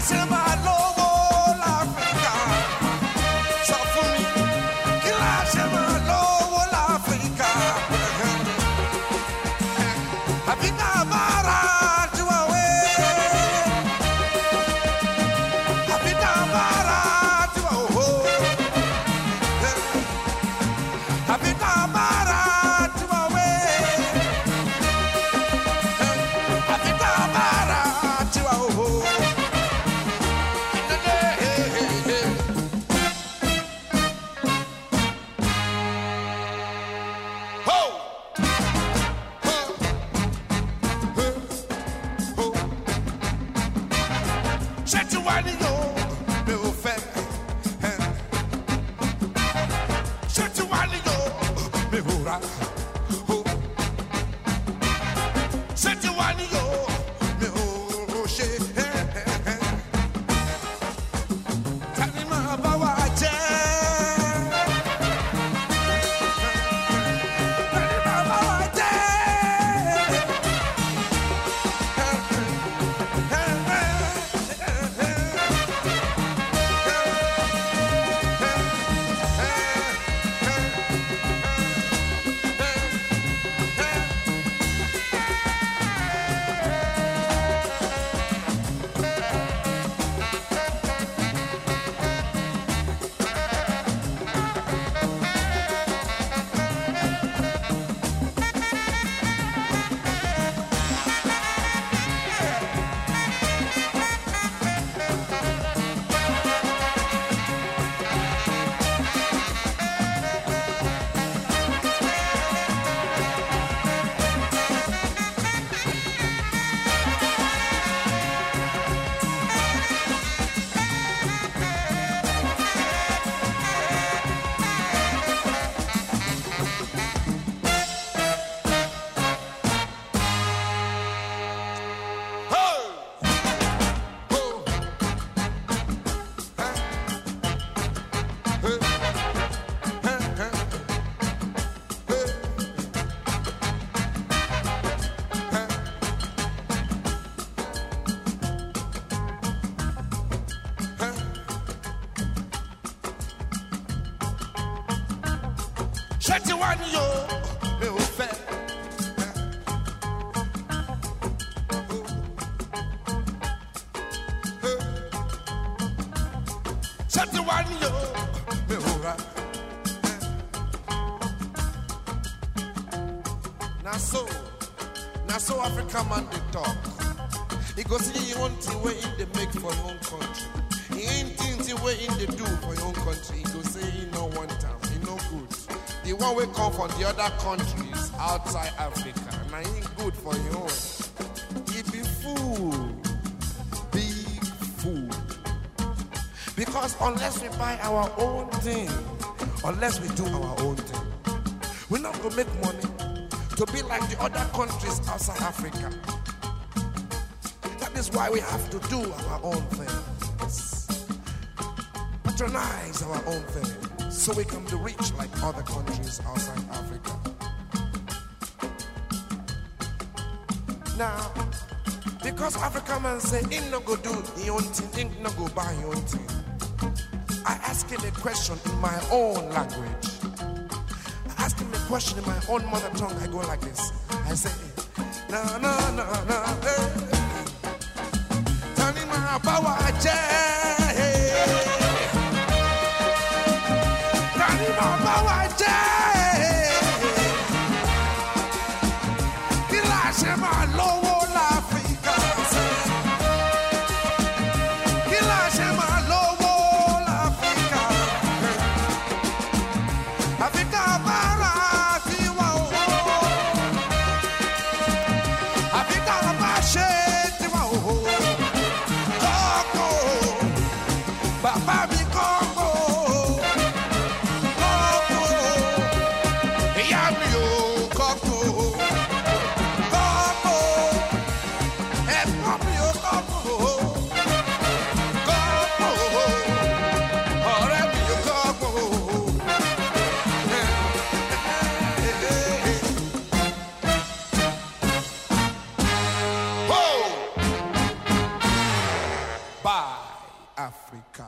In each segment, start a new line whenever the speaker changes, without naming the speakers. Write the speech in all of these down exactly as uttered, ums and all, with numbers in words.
Now so, now so Africa man they talk. He goes see you want to way in the make for your own country. He ain't things the way in the do for your own country. He goes say he no one time, he no good. The one we come from the other countries outside Africa, and I ain't good for your own. He be fool, big fool. Because unless we buy our own thing, unless we do our own thing, we're not gonna make money to be like the other countries outside Africa. That is why we have to do our own things. Patronize our own thing so we can be rich like other countries outside Africa. Now, because African man say, he no go do his own thing, he no go buy his own thing, I ask him a question in my own language. I ask him a question in my own mother tongue. I go like this. I say, na na na na, eh. Tani ma bawa je, tani ma bawa je. Kila se ma lowo la Africa. Kila se ma lowo la Africa. Africa bara tiwa o. Africa ba she tiwa o. Koko. Africa.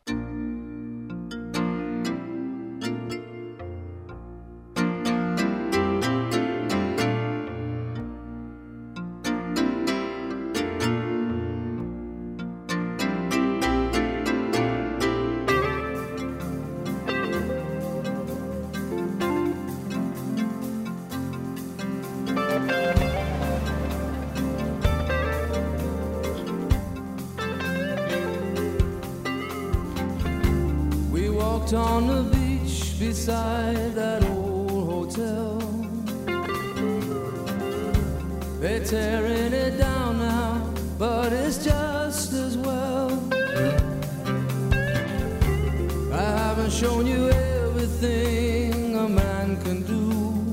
On the beach beside that old hotel, they're tearing it down now, but it's just as well. I haven't shown you everything a man can do,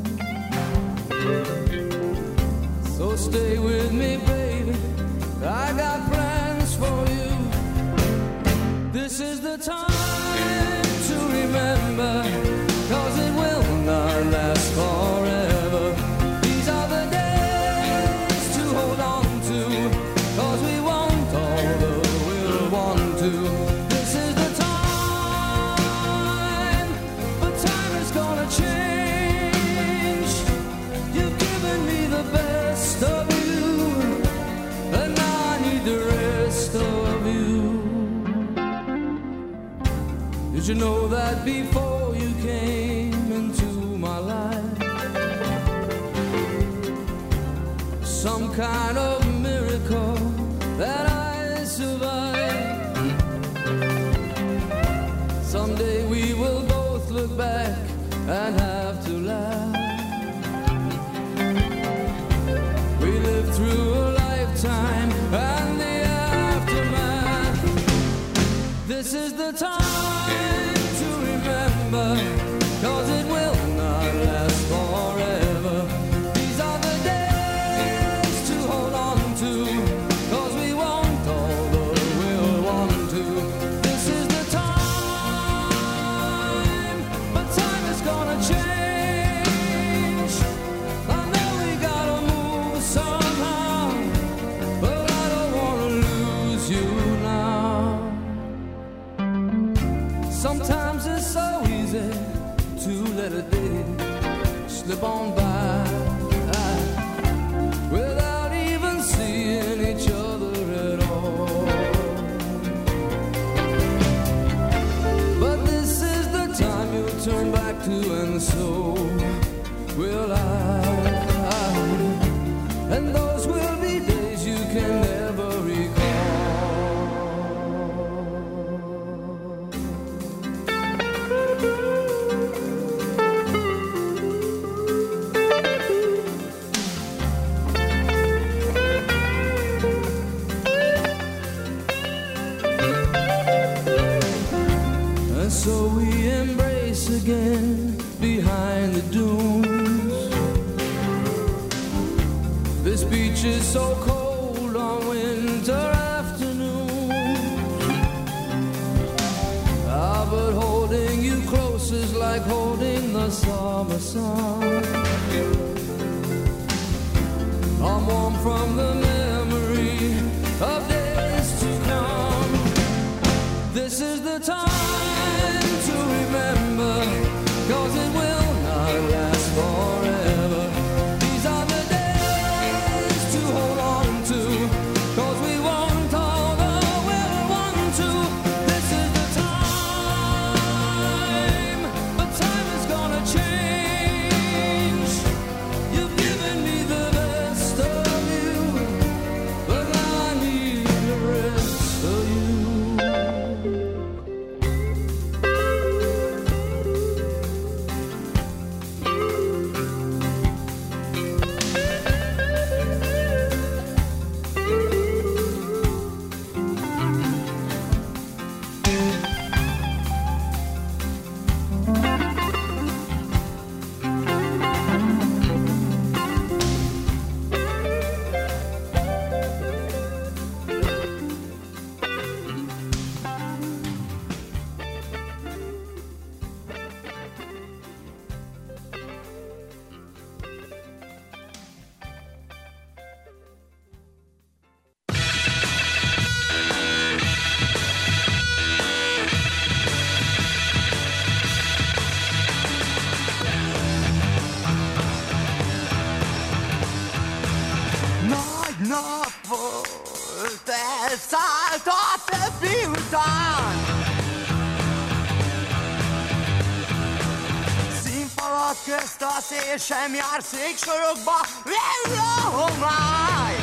so stay with me, baby, I got plans for you. This is the time to remember, cause it will not last forever. These are the days to hold on to, cause we want all the we'll want to. This is the time, but time is gonna change. You've given me the best of you, and now I need the rest of you. Did you know that before you came into my life, some kind of miracle that I survived? Someday we will both look back and have to laugh. We lived through a lifetime and the aftermath. This is the time to remember, cause it will not last forever. These are the days to hold on to, cause we want all the we'll want to. This is the time, but time is gonna change. I know we gotta move somehow, but I don't wanna lose you now. Sometimes it's so easy to let a day slip on by without even seeing each other at all. But this is the time you'll turn back to, and so will I. And those will be days you can never recall. So we embrace again behind the dunes. This beach is so cold on winter afternoons. Ah, but holding you close is like holding the summer sun. I'm warm from the memory of days to come. This is the time to remember, cause it will not last forever. These are the days to hold on to, cause we want all the we'll want to. This is the time, but time is gonna change. You've given me the best of you,
volt, elszállt a többi után. Színfalak közt a szél sem jár széksorokba, vill a homály.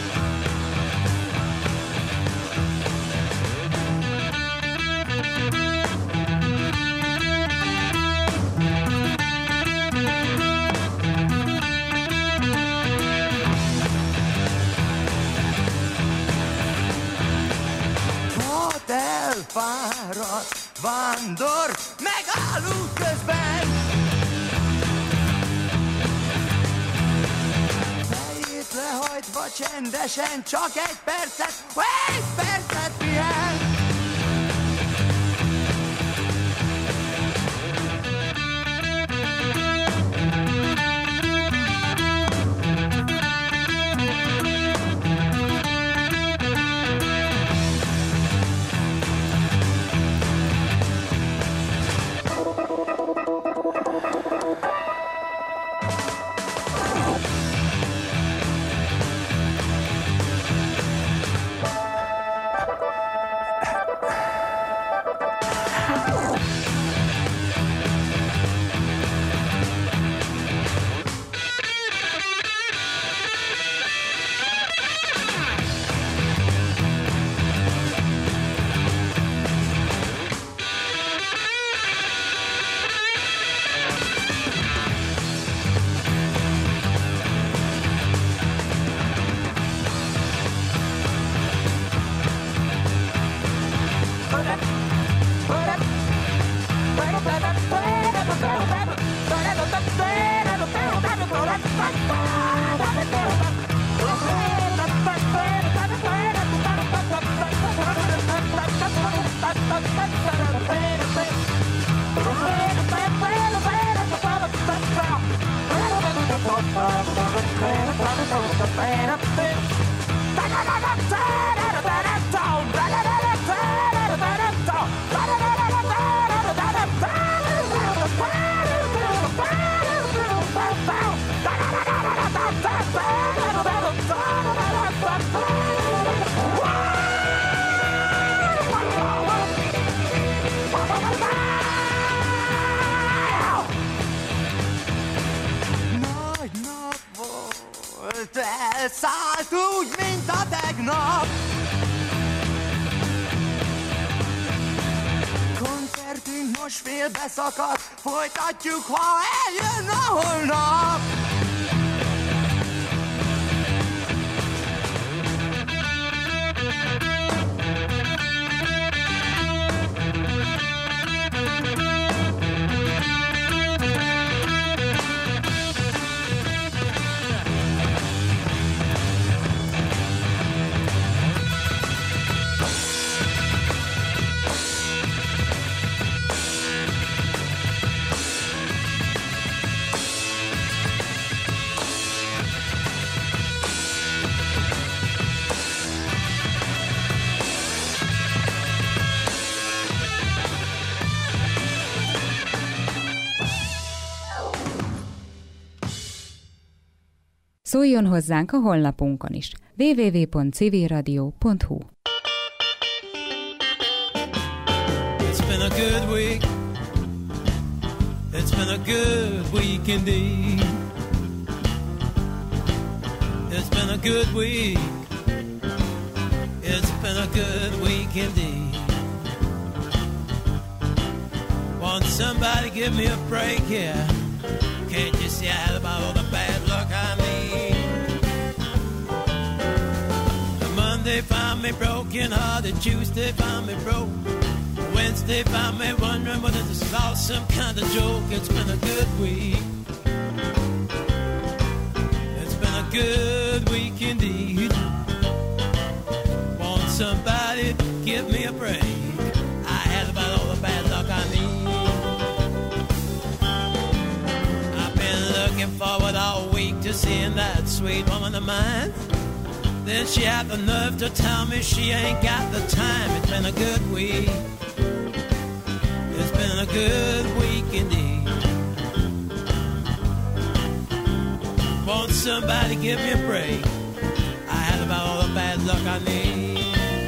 Elfáradt vándor megáll út közben. Fejét lehajtva csendesen csak egy percet, egy percet pihen. Elszállt úgy, mint a tegnap. Koncertünk most félbeszakadt, folytatjuk, ha eljön a holnap.
Szóljon hozzánk a honlapunkon is. double-u double-u double-u pont civil radio pont hu.
It's been a good week. It's been a good week indeed. It's been a good week. It's been a good week indeed. Won't somebody give me a break here? Can't you see I had about all the bad luck I need? The Monday found me broken hearted, Tuesday found me broke, Wednesday found me wondering whether this is all some kind of joke. It's been a good week. It's been a good week indeed. Won't somebody give me a break? I had about all the bad luck I need. Looking forward all week to seeing that sweet woman of mine. Then she had the nerve to tell me she ain't got the time. It's been a good week. It's been a good week indeed. Won't somebody give me a break? I had about all the bad luck I need.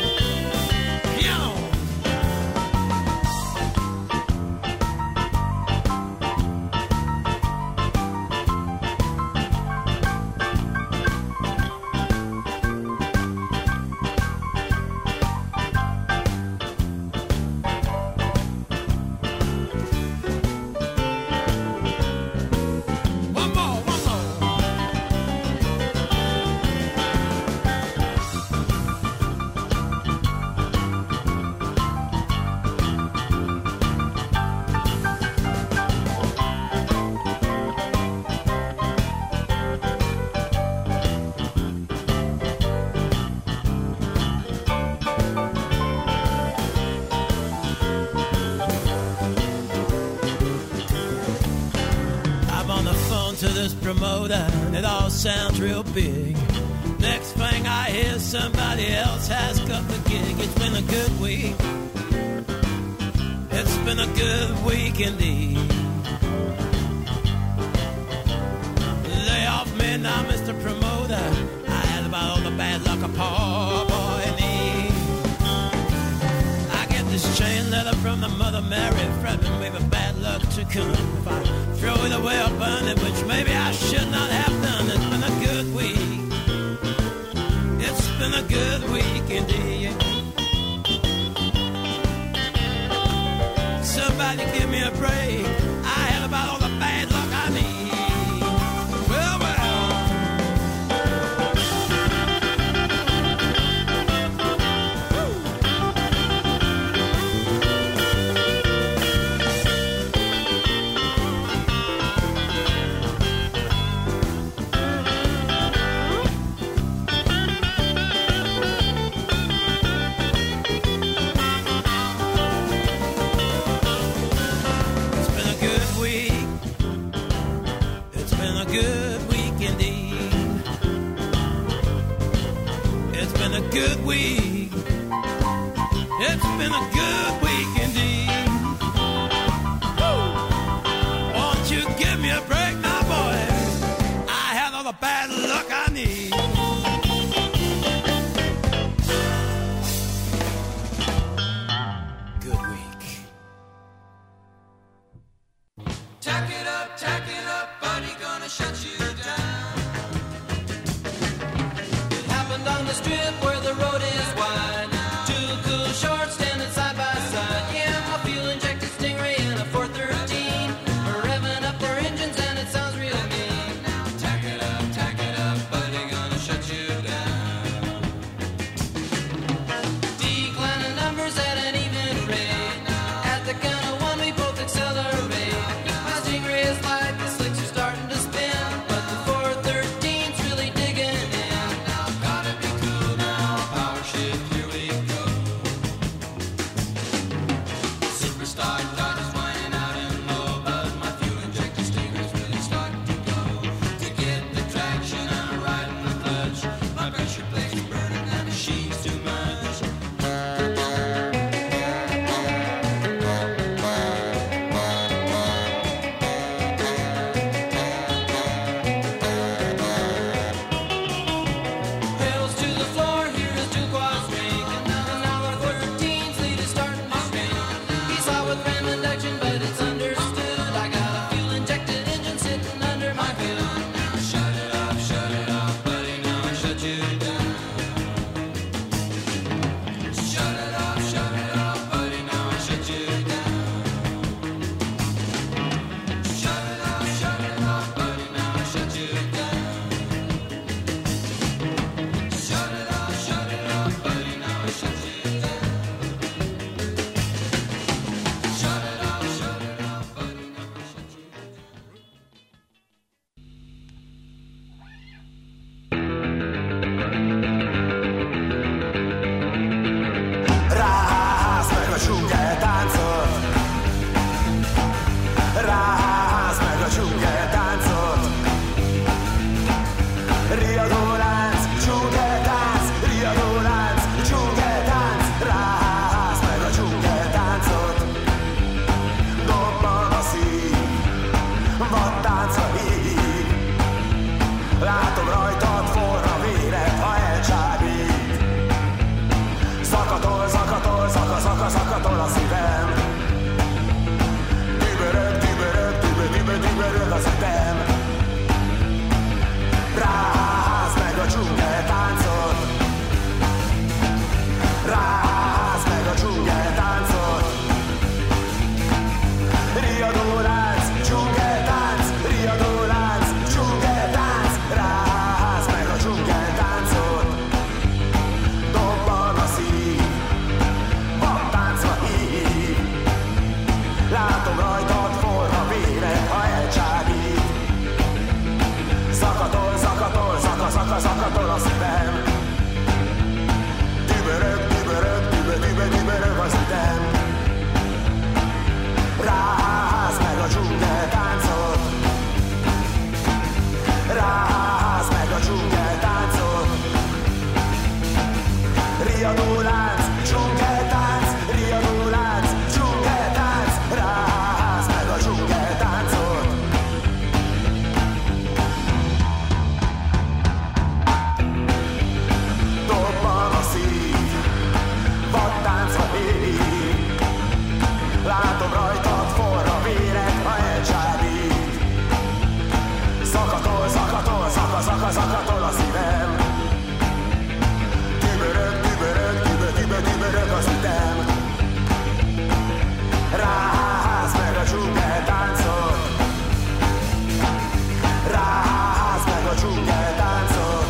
Promoter, and it all sounds real big. Next thing I hear, somebody else has got the gig. It's been a good week. It's been a good week indeed. Lay off me now, Mister Promoter. I had about all the bad luck a poor boy needs. I get this chain letter from the Mother Mary, threatening me with bad luck to come. If I throw it away or burn it, which maybe I should not have done. It's been a good week. It's been a good week indeed. Somebody give me a break. I had about all the bad luck I need. Well, well. Good week. It's been a good week indeed. Woo! Won't you give me a break now, boy? I have all the bad luck I need. Good week.
Tack it up, tack it up, buddy, gonna shut you down. It happened on the strip where the road is wide. Two cool shorts standing side by side. Yeah.
riadulánc, dzsungeltánc, riadulánc, dzsungeltánc, ráház meg a dzsungeltáncot. Dobban a szív, vadtáncra érik, látom rajtad forra véret, ha elcsábít. Szakatol, szakatol, szaka, szaka, szakatol a szívem. Tübörög, tübörög, tübö, tübö, tübörög az ütem. Ráház meg a dzsungeltáncot. Ráház meg a dzsungeltáncot.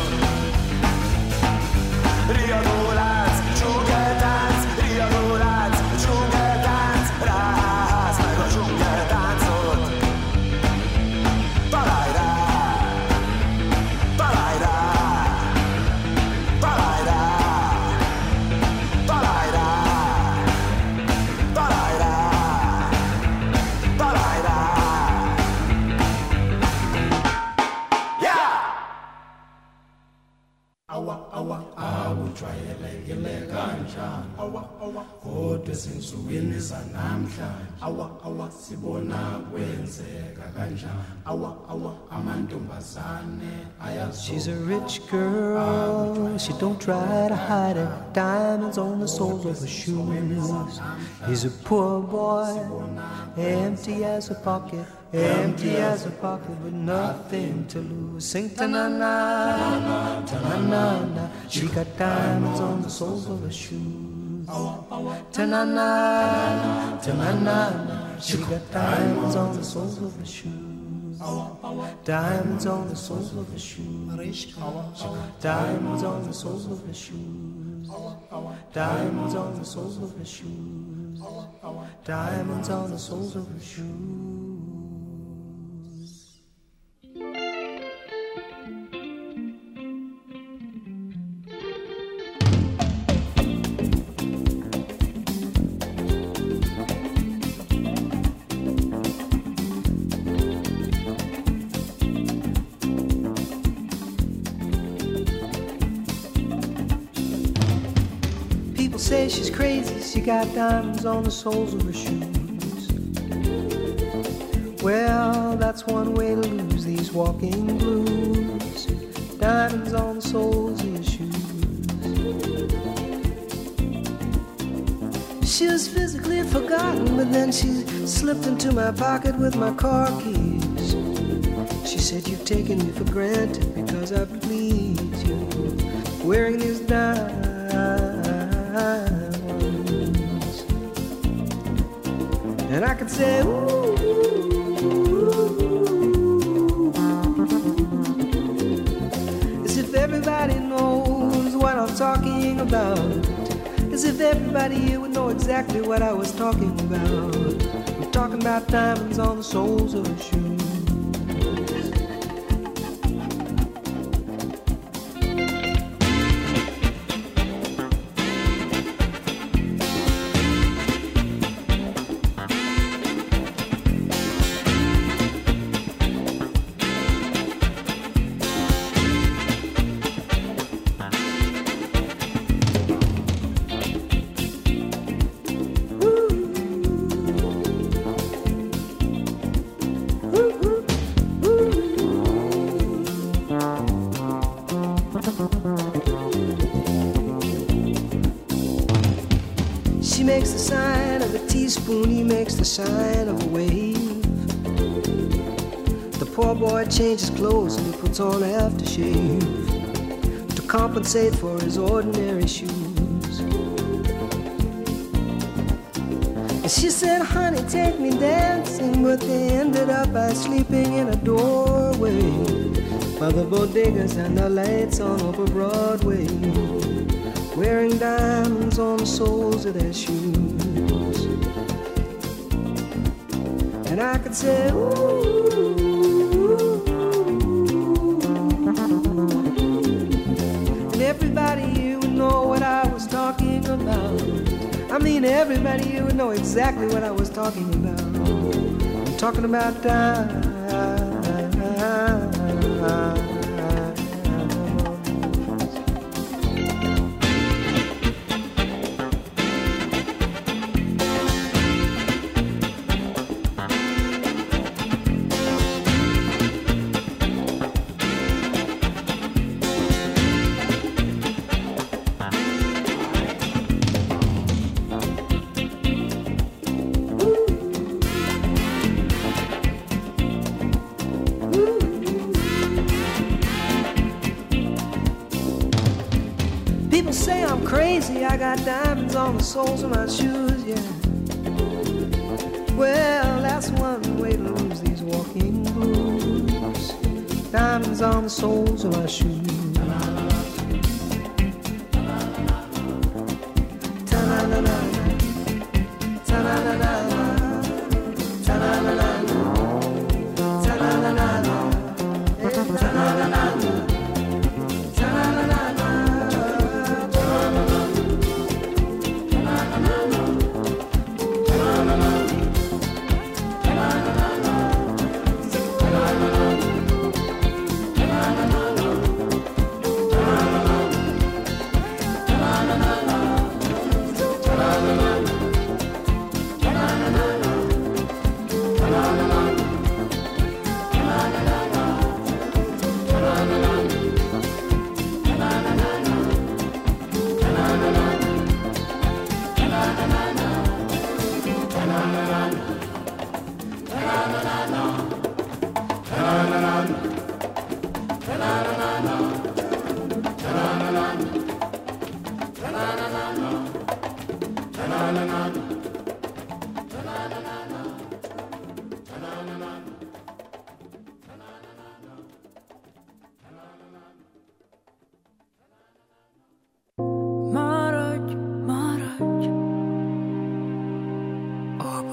Riadólánc, dzsungeltánc, riadólánc, dzsungeltánc, ráház meg a dzsungeltáncot. Találj rá, találj rá, találj rá, találj rá, találj rá, találj rá. Yeah!
Awa, awa, awujwayelekile kanjani awa, awa, kodwa ezinsukwini zanamhlanje awa, awa, sibona kwenzeka kanjani awa, awa, amantombazane ayazo.
She's a rich girl, she don't try to hide it. Diamonds on the soles of her shoes. He's a poor boy, empty as a pocket, empty as a pocket with nothing to lose. Sing ta-na-na, ta-na-na-na. She got diamonds on the soles of her shoes. Ta-na-na, ta-na-na-na. She got diamonds on the soles of her shoes. Diamonds on the soles of her shoes. Diamonds on the soles of her shoes. Diamonds on the soles of her shoes. Diamonds on the soles of her shoes. Say she's crazy, she got diamonds on the soles of her shoes. Well, that's one way to lose these walking blues. Diamonds on the soles of your shoes. She was physically forgotten, but then she slipped into my pocket with my car keys. She said, you've taken me for granted because I please you, wearing these diamonds. And I could say, ooh, as if everybody knows what I'm talking about, as if everybody here would know exactly what I was talking about. I'm talking about diamonds on the soles of her shoes. She makes the sign of a teaspoon, he makes the sign of a wave. The poor boy changes clothes and he puts on aftershave to compensate for his ordinary shoes. And she said, honey, take me dancing, but they ended up by sleeping in a doorway by the bodegas and the lights on over Broadway, wearing diamonds on the soles of their shoes. And I could say, ooh, and everybody here would know what I was talking about. I mean, everybody here would know exactly what I was talking about. I'm talking about diamonds. I got diamonds on the soles of my shoes, yeah. Well, that's one way to lose these walking blues. Diamonds on the soles of my shoes. Ta-na-na-na, ta-na-na-na, ta-na-na-na, ta-na-na-na, ta-na-na-na.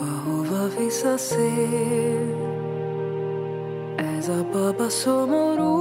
Visszaszél, ez a baba szomorú